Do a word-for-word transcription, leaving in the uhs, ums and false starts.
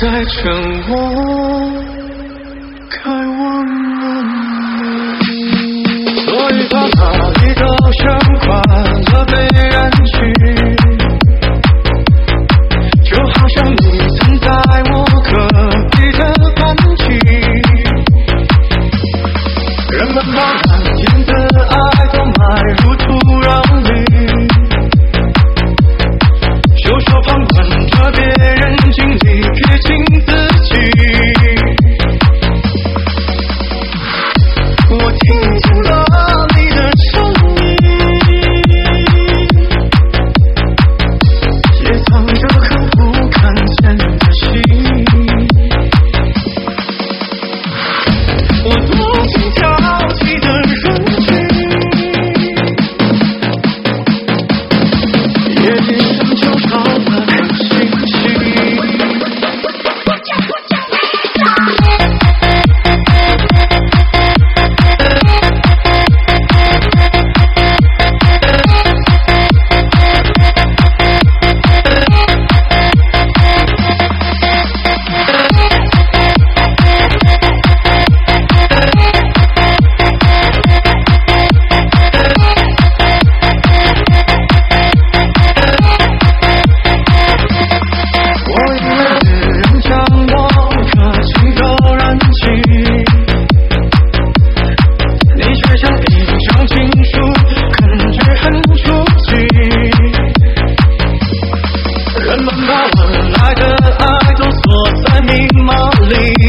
在趁我该忘了你，所以把哪里都想快乐被燃起，就好像你曾在我隔壁的班级，人们把满天的爱都埋入土壤里，袖手旁观着别人经历，撇清自己。我听见了你的声音，也藏着很不看见的心。我躲进挑剔的人群，也变成旧潮的可心情。人们把晚来的爱都锁在密码里，